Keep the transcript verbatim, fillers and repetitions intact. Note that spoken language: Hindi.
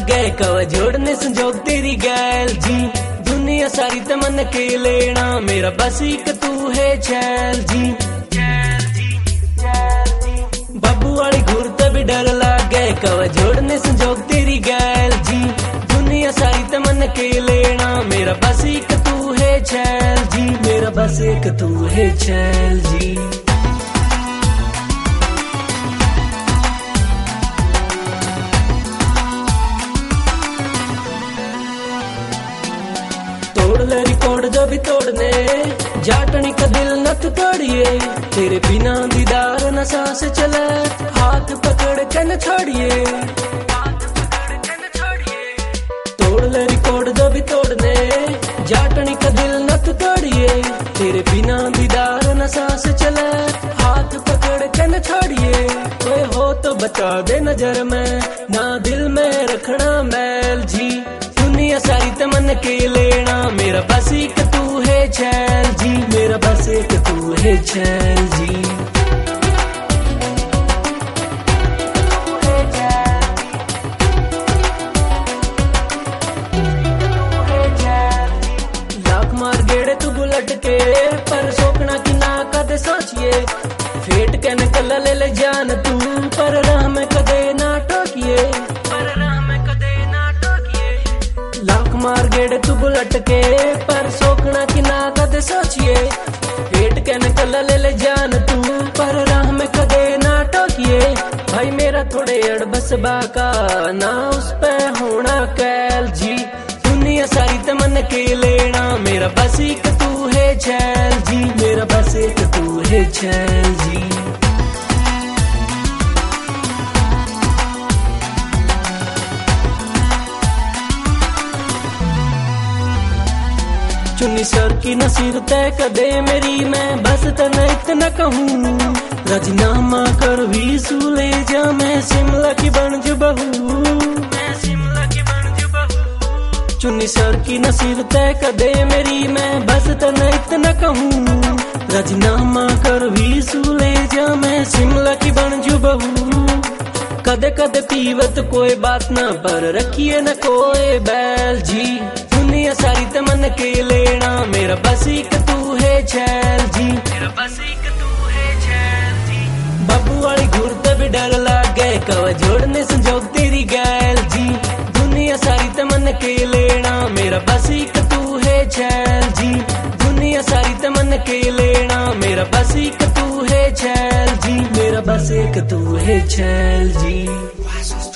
लागे कवा जोड़ने संजोग तेरी गैल जी। दुनिया सारी तमन के लेना मेरा बस एक तू है छैल जी। बाबू वाली घूरते भी डर लागे कवा जोड़ने संजोग तेरी गैल जी। दुनिया सारी तमन के लेना मेरा बस एक तू है छैल जी। मेरा बस एक तू है छैल जी। तोड़ ले रिकॉर्ड जो भी तोड़ने जाटनी का दिल न तू तोड़िए। तेरे बिना दीदार न सांस चले हाथ पकड़ के न छोड़िए। तोड़ ले रिकॉर्ड जो भी तोड़ने जाटनी का दिल न तू तोड़िए। तेरे बिना दीदार न सांस चले हाथ पकड़ के न छोड़िए। कोई हो तो बता दे नजर में ना दिल में रखना मैल जी। दुनिया सारी तमन के लेना मेरा बस एक तू है छैल जी। मेरा बस एक तू है छैल जी। लाख मार गेड़े तू बुलट के पर सोकना की ना कदे सोचिए। फेट के निकल ले ले जान तू पर राह में कदे ना टोकिए। पर राह में कदे ना टोकिए। लाख मार गेड़े तू बुलट के पर सोकना की ना कदे सोचिए। फेट के निकल ले ले जान तू पर राह में कदे ना टोकिए। भाई मेरा थोड़े अड़बस बाका ना उस पे होना कैल जी। दुनिया सारी तमन के लेना मेरा बस एक तू है छैल जी। मेरा बस एक तू है छैल जी। चुन्नी सर की नसीर तय कदे मेरी मैं बस तना इतना कहूँ। राजीनामा कर भी सूले जा मैं शिमला की बनज बहू। चुन्नी सर की नसीर तय कदे मेरी मैं बस तना इतना कहूँ। राजीनामा कर भी सूले जा मैं शिमला की बनजू बहू। कदे कदे पीवत कोई बात ना पर रखिए न कोई बैल जी। दुनिया सारी तमन के लेना मेरा बस एक तू है छैल जी। मेरा बस एक तू है छैल जी। बाबू वाली घूरते भी डर लागे कवा जोड़ने संजोग तेरी गैल जी। दुनिया सारी तमन के लेना मेरा बस एक तू है छैल जी। दुनिया सारी तमन के लेना मेरा बस एक तू है छैल जी। मेरा बस एक तू है छैल जी।